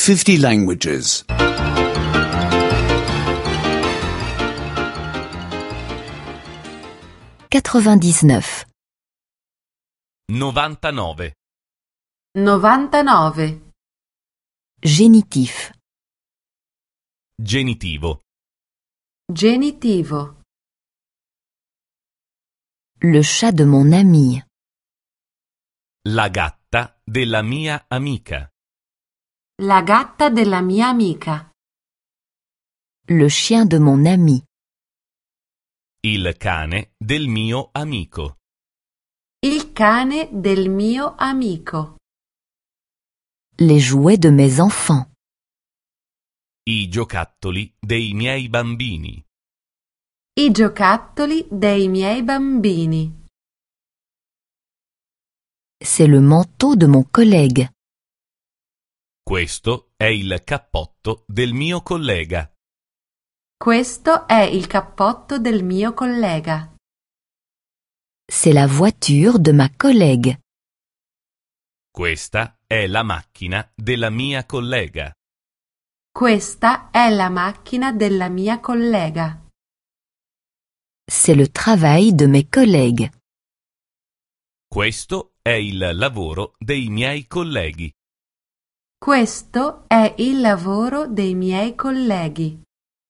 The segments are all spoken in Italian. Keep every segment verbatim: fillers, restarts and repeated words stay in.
fifty languages. quatre-vingt-dix-neuf. novantanove. novantanove. Génitif. Genitivo. Genitivo. Le chat de mon ami. La gatta della mia amica. La gatta della mia amica. Le chien de mon ami. Il cane del mio amico. Il cane del mio amico. Les jouets de mes enfants. I giocattoli dei miei bambini. I giocattoli dei miei bambini. C'est le manteau de mon collègue. Questo è il cappotto del mio collega. Questo è il cappotto del mio collega. C'est la voiture de ma collègue. Questa è la macchina della mia collega. Questa è la macchina della mia collega. C'est le travail de mes collègues. Questo è il lavoro dei miei colleghi. Questo è il lavoro dei miei colleghi.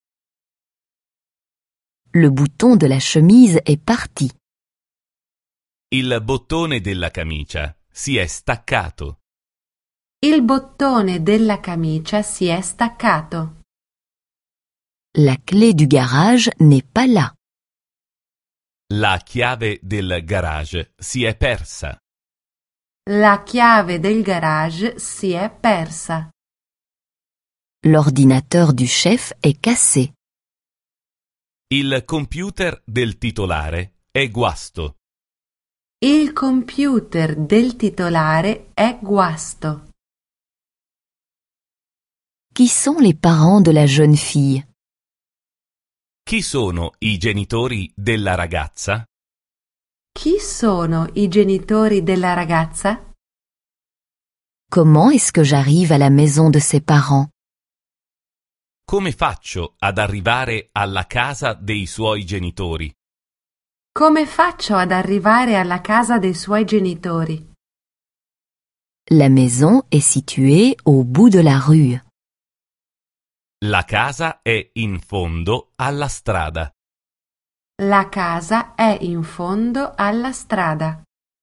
Le bouton de la chemise est parti. Il bottone della camicia si è staccato. Il bottone della camicia si è staccato. La clé du garage n'est pas là. La chiave del garage si è persa. La chiave del garage si è persa. L'ordinateur du chef est cassé. Il computer del titolare è guasto. Il computer del titolare è guasto. Qui sont les parents de la jeune fille? Chi sono i genitori della ragazza? Chi sono i genitori della ragazza? Comment est-ce que j'arrive à la maison de ses parents? Come faccio ad arrivare alla casa dei suoi genitori? Come faccio ad arrivare alla casa dei suoi genitori? La maison est située au bout de la rue. La casa è in fondo alla strada. La casa è in fondo alla strada.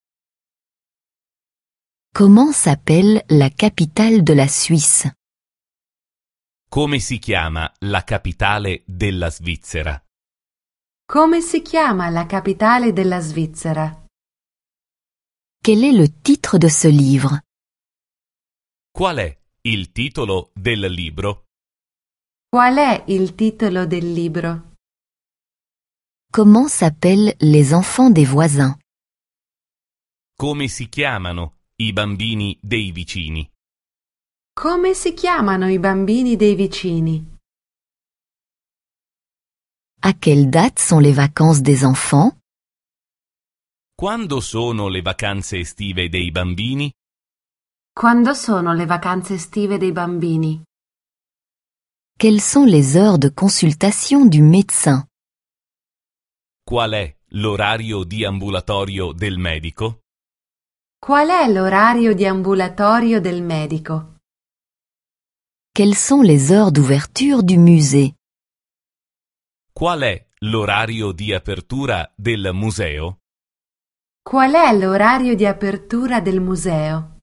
Comment s'appelle la capitale de la Suisse? Come si chiama la capitale della Svizzera? Come si chiama la capitale della Svizzera? Quel est le titre de ce livre? Qual è il titolo del libro? Qual è il titolo del libro? Comment s'appellent les enfants des voisins? Come si chiamano i bambini dei vicini? Come si chiamano i bambini dei vicini? À quelle date sont les vacances des enfants? Quando sono le vacanze estive dei bambini? Quando sono le vacanze estive dei bambini? Quelles sont les heures de consultation du médecin? Qual è l'orario di ambulatorio del medico? Qual è l'orario di ambulatorio del medico? Quelles sont les heures d'ouverture du musée? Qual è l'orario di apertura del museo? Qual è l'orario di apertura del museo?